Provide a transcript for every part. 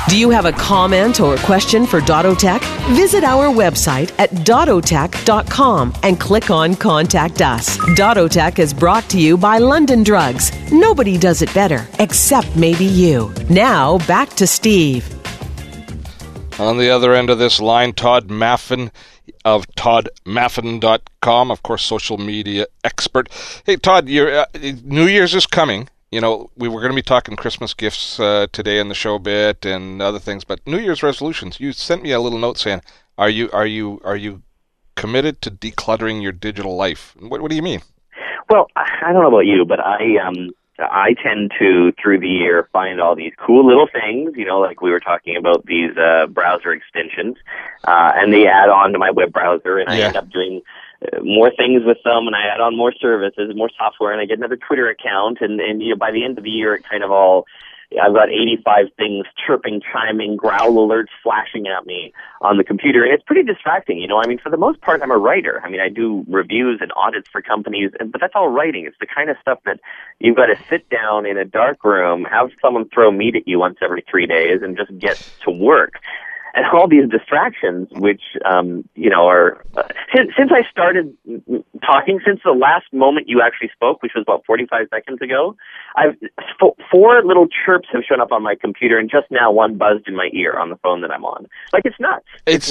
Do you have a comment or question for Dottotech? Visit our website at dottotech.com and click on Contact Us. Dottotech is brought to you by London Drugs. Nobody does it better, except maybe you. Now, back to Steve. On the other end of this line, Todd Maffin of toddmaffin.com, of course, social media expert. Hey, Todd, New Year's is coming. You know, we were going to be talking Christmas gifts today in the show a bit and other things, but New Year's resolutions. You sent me a little note saying, "Are you committed to decluttering your digital life?" What do you mean? Well, I don't know about you, but I tend to, through the year, find all these cool little things, you know, like we were talking about these browser extensions, and they add on to my web browser, and I end up doing more things with them, and I add on more services, more software, and I get another Twitter account, and you know, by the end of the year, it kind of all, I've got 85 things chirping, chiming, growl alerts flashing at me on the computer, and it's pretty distracting, you know. I mean, for the most part, I'm a writer. I mean, I do reviews and audits for companies, but that's all writing. It's the kind of stuff that you've got to sit down in a dark room, have someone throw meat at you once every 3 days, and just get to work. And all these distractions, which, you know, are, since I started talking, since the last moment you actually spoke, which was about 45 seconds ago, four little chirps have shown up on my computer, and just now one buzzed in my ear on the phone that I'm on. Like, it's nuts.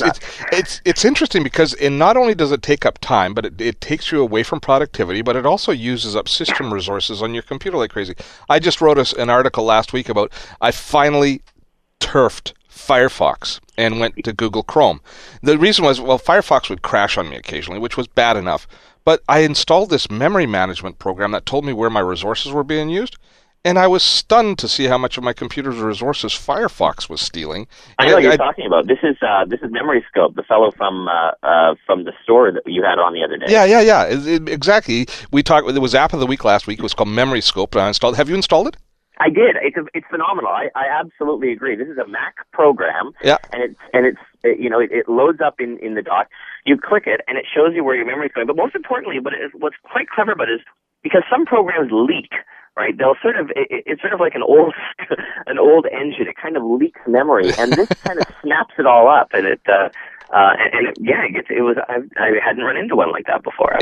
It's interesting because not only does it take up time, but it takes you away from productivity, but it also uses up system resources on your computer like crazy. I just wrote an article last week about, I finally turfed Firefox and went to Google Chrome. The reason was, well, Firefox would crash on me occasionally, which was bad enough. But I installed this memory management program that told me where my resources were being used, and I was stunned to see how much of my computer's resources Firefox was stealing. I know what you're talking about. This is MemoryScope, the fellow from the store that you had on the other day. Yeah. Exactly. There was App of the Week last week. It was called MemoryScope, and I installed. Have you installed it? I did. It's phenomenal. I absolutely agree. This is a Mac program, and it loads up in the dock. You click it, and it shows you where your memory is going. But most importantly, what's quite clever about it is because some programs leak, right? They'll it's sort of like an old engine. It kind of leaks memory, and this kind of snaps it all up, and I hadn't run into one like that before.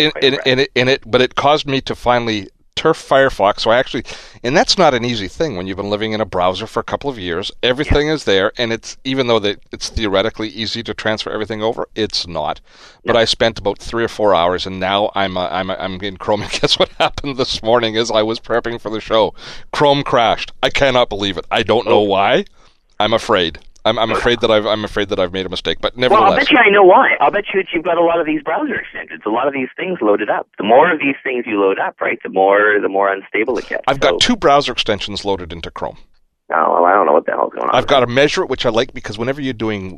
But it caused me to finally turf Firefox. So and that's not an easy thing when you've been living in a browser for a couple of years. Everything is there, and even though it's theoretically easy to transfer everything over, it's not. But I spent about 3 or 4 hours, and now I'm in Chrome. And guess what happened this morning as I was prepping for the show? Chrome crashed. I cannot believe it. I don't know why. I'm afraid. I'm afraid that I've made a mistake, but nevertheless. Well, I'll bet you I know why. I'll bet you you've got a lot of these browser extensions, a lot of these things loaded up. The more of these things you load up, right, the more unstable it gets. I've got 2 browser extensions loaded into Chrome. Oh, well, I don't know what the hell's going on. I've got a Measure It, which I like because whenever you're doing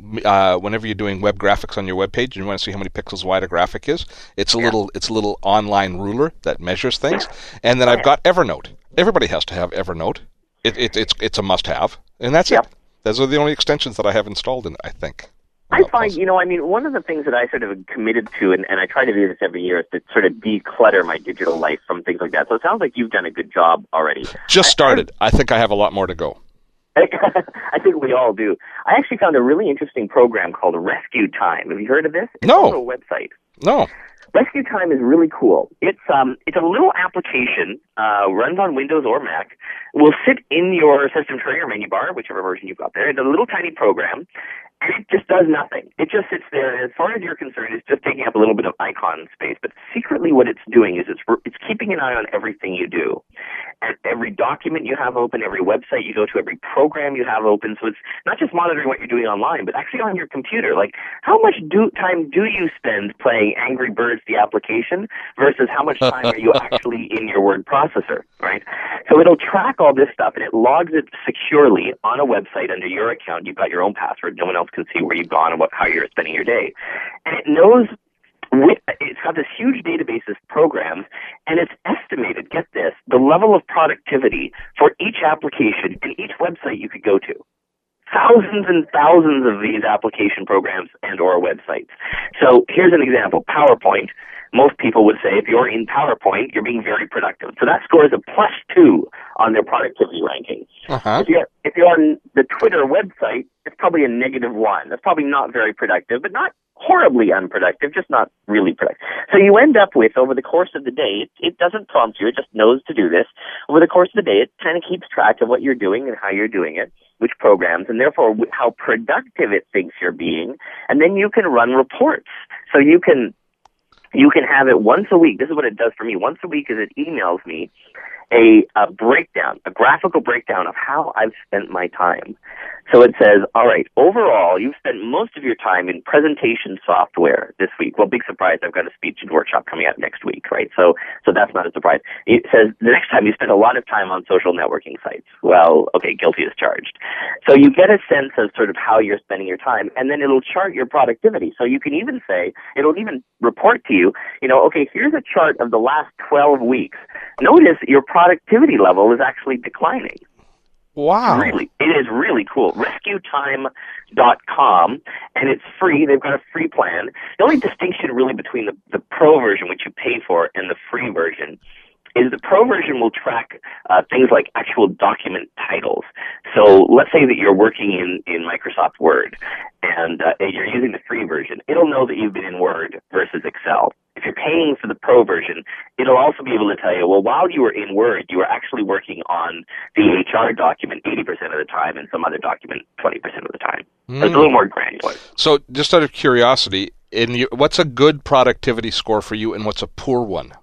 web graphics on your web page, and you want to see how many pixels wide a graphic is, it's a little online ruler that measures things. And then I've got Evernote. Everybody has to have Evernote. It's a must-have, and that's it. Those are the only extensions that I have installed in, I think. I find, one of the things that I sort of committed to, and I try to do this every year, is to sort of declutter my digital life from things like that. So it sounds like you've done a good job already. Just started. I think I have a lot more to go. I think we all do. I actually found a really interesting program called Rescue Time. Have you heard of this? It's No. a website. No. Rescue Time is really cool. It's a little application, runs on Windows or Mac, will sit in your System Tray or menu bar, whichever version you've got there. It's a little tiny program, and it just does nothing. It just sits there, and as far as you're concerned, it's just taking up a little bit of icon space. But secretly what it's doing is it's keeping an eye on everything you do. And every document you have open, every website you go to, every program you have open. So it's not just monitoring what you're doing online, but actually on your computer. Like, how much time do you spend playing Angry Birds, the application, versus how much time are you actually in your word processor, right? So it'll track all this stuff, and it logs it securely on a website under your account. You've got your own password. No one else can see where you've gone and how you're spending your day. And it knows it's got this huge database of programs, and it's estimated, get this, the level of productivity for each application and each website you could go to. Thousands and thousands of these application programs and or websites. So here's an example. PowerPoint. most people would say if you're in PowerPoint, you're being very productive. So that score is a +2 on their productivity ranking. Uh-huh. If you're on the Twitter website, it's probably a -1. That's probably not very productive, but not horribly unproductive, just not really productive. So you end up with, over the course of the day, it doesn't prompt you, it just knows to do this. Over the course of the day, it kind of keeps track of what you're doing and how you're doing it, which programs, and therefore how productive it thinks you're being. And then you can run reports. So you can have it once a week. This is what it does for me. Once a week is it emails me a breakdown, a graphical breakdown of how I've spent my time. So it says, all right, overall, you've spent most of your time in presentation software this week. Well, big surprise, I've got a speech workshop coming out next week, right? So that's not a surprise. It says the next time you spent a lot of time on social networking sites. Well, okay, guilty as charged. So you get a sense of sort of how you're spending your time, and then it'll chart your productivity. So you can even say, it'll even report to you, okay, here's a chart of the last 12 weeks. Notice your productivity level is actually declining. Wow. It is really cool. RescueTime.com, and it's free. They've got a free plan. The only distinction really between the pro version, which you pay for, and the free version is the pro version will track things like actual document titles. So let's say that you're working in Microsoft Word and you're using the free version. It'll know that you've been in Word versus Excel. If you're paying for the pro version, it'll also be able to tell you, well, while you were in Word, you were actually working on the HR document 80% of the time and some other document 20% of the time. So it's a little more granular. So just out of curiosity, what's a good productivity score for you and what's a poor one?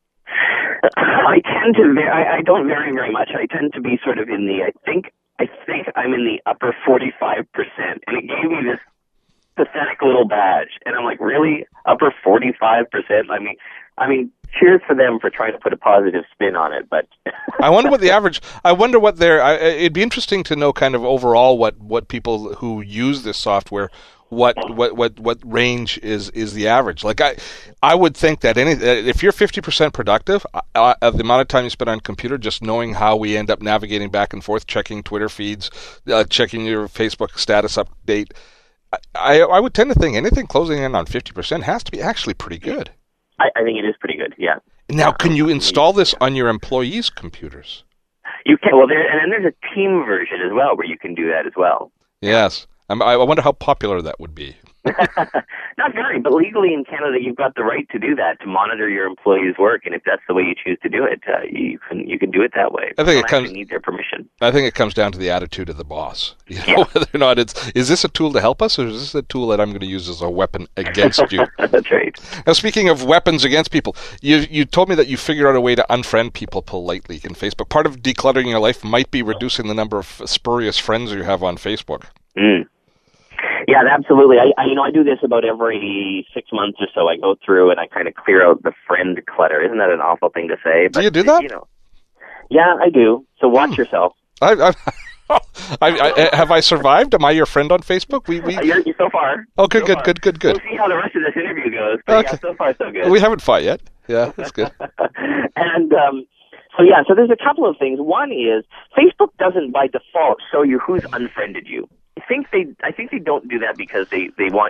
I don't vary very much. I tend to be sort of in the, I think I'm in the upper 45%. And it gave me this pathetic little badge. And I'm like, really? Upper 45%? I mean, cheers for them for trying to put a positive spin on it, but I wonder what it'd be interesting to know kind of overall what people who use this software, what range is the average. Like I would think that if you're 50% productive, the amount of time you spend on a computer, just knowing how we end up navigating back and forth, checking Twitter feeds, checking your Facebook status update, I would tend to think anything closing in on 50% has to be actually pretty good. I think it is pretty good, yeah. Now, can you install this on your employees' computers? You can. Well, and then there's a team version as well where you can do that as well. Yes. I wonder how popular that would be. Not very, but legally in Canada, you've got the right to do that, to monitor your employees' work, and if that's the way you choose to do it, you can do it that way. I think it need their permission. I think it comes down to the attitude of the boss. Whether or not is this a tool to help us, or is this a tool that I'm going to use as a weapon against you? That's right. Now, speaking of weapons against people, you told me that you figured out a way to unfriend people politely in Facebook. Part of decluttering your life might be reducing the number of spurious friends you have on Facebook. Yeah, absolutely. I do this about every 6 months or so. I go through and I kind of clear out the friend clutter. Isn't that an awful thing to say? But, do you do that? Yeah, I do. So watch yourself. Have I survived? Am I your friend on Facebook? You're so far. Oh, good. We'll see how the rest of this interview goes. But okay. Yeah, so far so good. We haven't fought yet. Yeah, that's good. And so there's a couple of things. One is Facebook doesn't by default show you who's unfriended you. I think they don't do that because they want,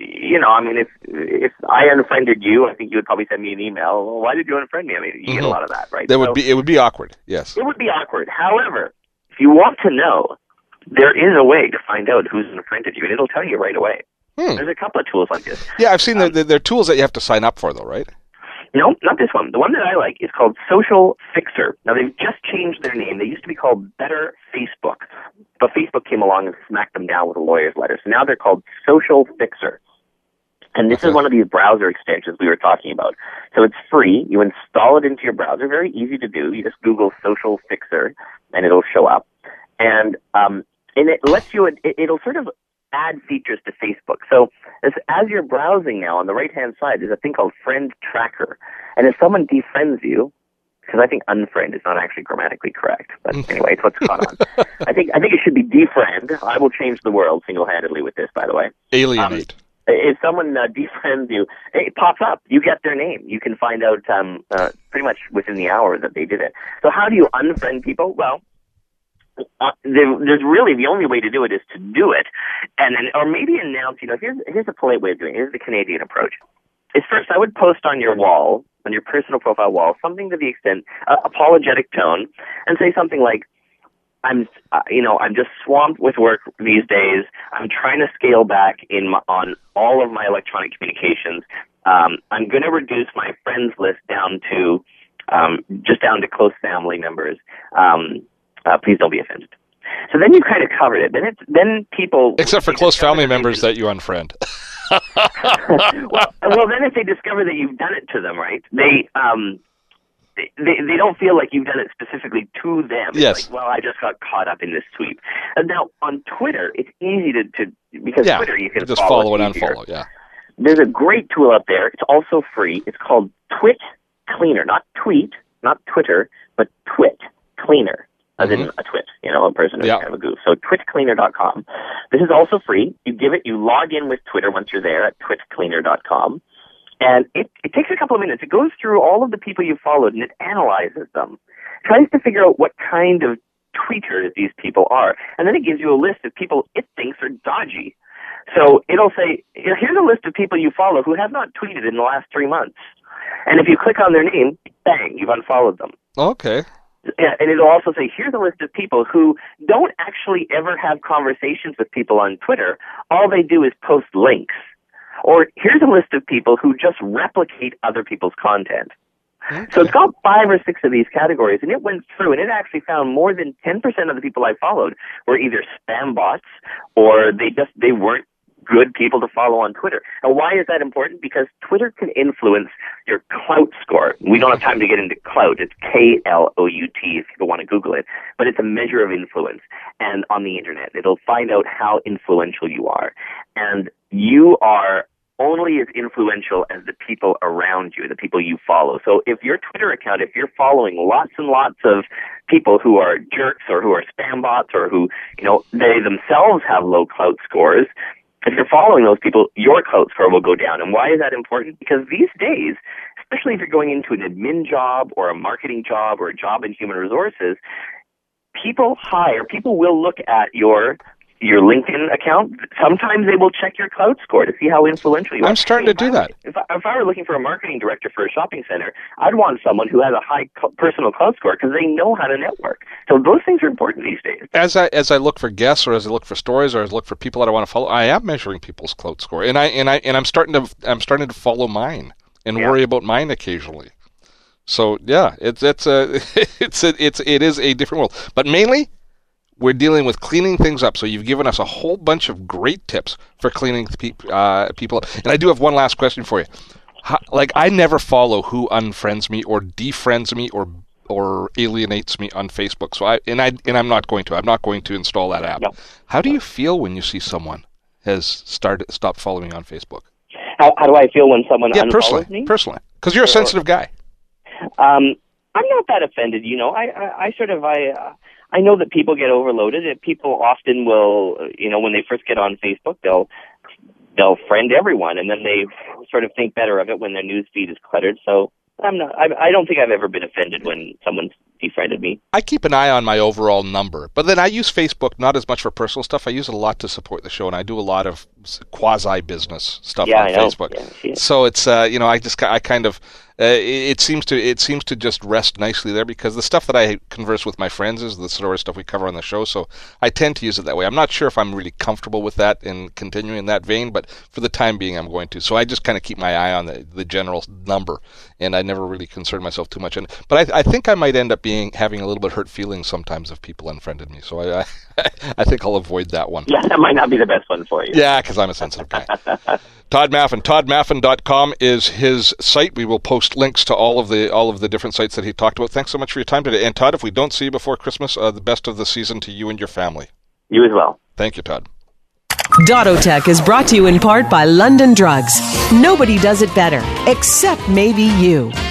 if I unfriended you, I think you would probably send me an email. Well, why did you unfriend me? I mean, you get a lot of that, right? It would be awkward. Yes. It would be awkward. However, if you want to know, there is a way to find out who's unfriended you, and it'll tell you right away. There's a couple of tools like this. Yeah, I've seen there are tools that you have to sign up for, though, right? No, not this one. The one that I like is called Social Fixer. Now, they've just changed their name. They used to be called Better Facebook, but Facebook came along and smacked them down with a lawyer's letter. So now they're called Social Fixer. And this is one of these browser extensions we were talking about. So it's free. You install it into your browser. Very easy to do. You just Google Social Fixer, and it'll show up. And it lets you, it'll sort of add features to Facebook. So as you're browsing now, on the right-hand side, there's a thing called Friend Tracker. And if someone defriends you, because I think unfriend is not actually grammatically correct, but anyway, it's what's caught on. I think it should be defriend. I will change the world single-handedly with this, by the way. Alienate. If someone defriends you, it pops up. You get their name. You can find out pretty much within the hour that they did it. So how do you unfriend people? Well, there's really the only way to do it is to do it, and then or maybe announce. Here's a polite way of doing it. Here's the Canadian approach. is first I would post on your wall, on your personal profile wall, something to the extent, apologetic tone, and say something like, I'm just swamped with work these days. I'm trying to scale back on all of my electronic communications. I'm going to reduce my friends list down to close family members. Please don't be offended. So then you kind of covered it. Then people, except for close family members that you unfriend. well, then if they discover that you've done it to them, right? They don't feel like you've done it specifically to them. Yes. It's like, well, I just got caught up in this tweet. And now on Twitter, it's easy because Twitter you can just follow and unfollow. Yeah. There's a great tool out there. It's also free. It's called Twit Cleaner, not tweet, not Twitter, but Twit Cleaner. As in a twit, a person who's kind of a goof. So twitcleaner.com. This is also free. You log in with Twitter once you're there at twitcleaner.com. And it takes a couple of minutes. It goes through all of the people you followed and it analyzes them. Tries to figure out what kind of tweeters these people are. And then it gives you a list of people it thinks are dodgy. So it'll say, here's a list of people you follow who have not tweeted in the last 3 months. And if you click on their name, bang, you've unfollowed them. Okay. Yeah, and it'll also say, here's a list of people who don't actually ever have conversations with people on Twitter. All they do is post links. Or here's a list of people who just replicate other people's content. Okay. So it's got 5 or 6 of these categories, and it went through, and it actually found more than 10% of the people I followed were either spam bots or they weren't good people to follow on Twitter. And why is that important? Because Twitter can influence your clout score. We don't have time to get into clout. It's KLOUT if you want to Google it. But it's a measure of influence. And on the internet, it'll find out how influential you are. And you are only as influential as the people around you, the people you follow. So if your Twitter account, if you're following lots and lots of people who are jerks or who are spam bots or who, they themselves have low clout scores, if you're following those people, your clout score will go down. And why is that important? Because these days, especially if you're going into an admin job or a marketing job or a job in human resources, people will look at your LinkedIn account. Sometimes they will check your clout score to see how influential you are. I'm starting to do that. If I were looking for a marketing director for a shopping center, I'd want someone who has a high personal clout score because they know how to network. So those things are important these days. As I look for guests, or as I look for stories, or as I look for people that I want to follow, I am measuring people's clout score, and I'm starting to follow mine and worry about mine occasionally. So yeah, it is a different world, but mainly we're dealing with cleaning things up. So you've given us a whole bunch of great tips for cleaning people up. And I do have one last question for you. I never follow who unfriends me or defriends me or alienates me on Facebook. So I'm not going to. I'm not going to install that app. No. How do you feel when you see someone has stopped following you on Facebook? How do I feel when someone unfollows me? Personally, because you're a sensitive guy. I'm not that offended. I know that people get overloaded. People often will, when they first get on Facebook, they'll friend everyone, and then they sort of think better of it when their news feed is cluttered. So I don't think I've ever been offended when someone's defriended me. I keep an eye on my overall number, but then I use Facebook not as much for personal stuff. I use it a lot to support the show, and I do a lot of quasi-business stuff on Facebook. Yeah. So it's it seems to just rest nicely there, because the stuff that I converse with my friends is the sort of stuff we cover on the show, so I tend to use it that way. I'm not sure if I'm really comfortable with that and continuing in that vein, but for the time being I'm going to. So I just kind of keep my eye on the general number, and I never really concern myself too much. But I think I might end up having a little bit hurt feelings sometimes if people unfriended me, so I think I'll avoid that one. Yeah, that might not be the best one for you. Yeah, because I'm a sensitive guy. Todd Maffin. ToddMaffin.com is his site. We will post links to all of the different sites that he talked about. Thanks so much for your time today. And Todd, if we don't see you before Christmas, the best of the season to you and your family. You as well. Thank you, Todd. Dottotech is brought to you in part by London Drugs. Nobody does it better, except maybe you.